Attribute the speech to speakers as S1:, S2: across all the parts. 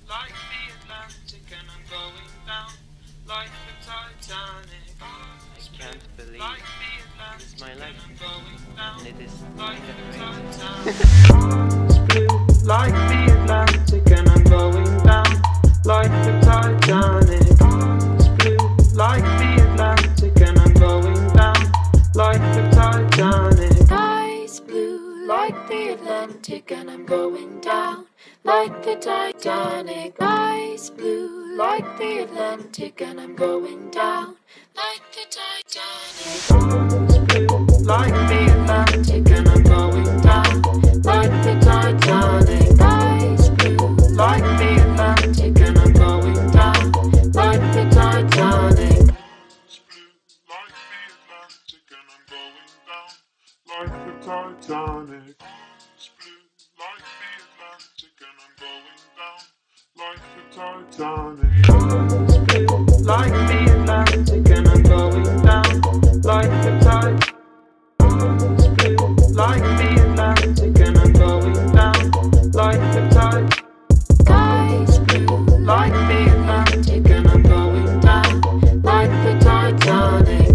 S1: like the Atlantic, and I'm going down like the Titanic.
S2: I can't believe
S1: Like the Atlantic,
S2: it's my life,
S1: and I'm going down
S2: and it is
S1: like the
S2: great.
S1: Titanic. It's blue like the Atlantic, and I'm going down like the Titanic. It's blue like the Atlantic, and I'm going down like the Titanic.
S3: Sky's blue like the Atlantic, and I'm going down like the Titanic. Sky's blue like the Atlantic, and I'm going down like the Titanic.
S1: It's blue like the Atlantic, and I'm going down like the Titanic.
S3: Sky's blue
S1: Like the Atlantic, and I'm going down like the Titanic. It's blue like the Atlantic, and I'm going down like the Titanic. It's blue like the Atlantic, and I'm going down like the Titanic. It's blue like the Atlantic, and I'm going down like the Titanic. It's blue like the Atlantic, and I'm going down like the Titanic.
S3: Sky's blue
S1: Like the Atlantic, and I'm going down like the Titanic.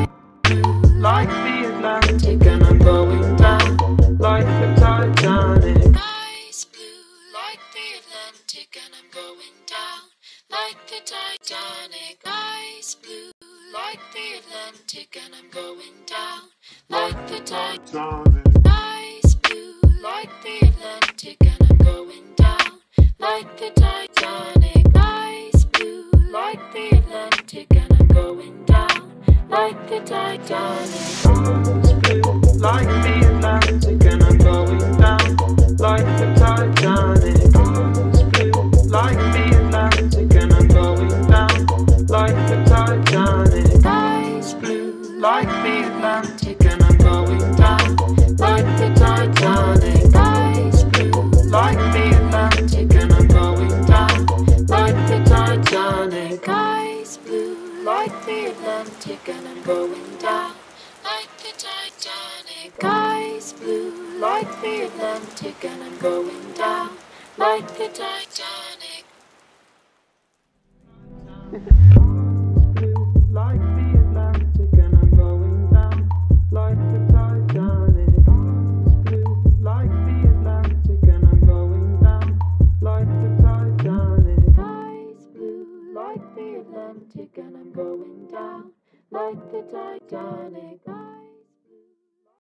S1: Like the Atlantic, and I'm going down like the Titanic.
S3: Sky's blue like the Atlantic, and I'm going down like the Titanic. Sky's blue like the Atlantic, and I'm going down like the Titanic. Sky's blue like the Atlantic, and I'm going down like the Titanic. Sky's blue like the Atlantic, and I'm going down like the Titanic.
S1: It's blue like the Atlantic, and I'm going down like the Titanic. It's blue like the Atlantic, and I'm going down like the Titanic.
S3: Sky's blue
S1: Like the Atlantic, and I'm going down like the Titanic.
S3: Sky's blue
S1: Like the Atlantic, and I'm going down like the Titanic.
S3: Sky's blue like the Atlantic, and I'm going down like the Titanic. Sky's blue like the Atlantic, and I'm going down like the Titanic.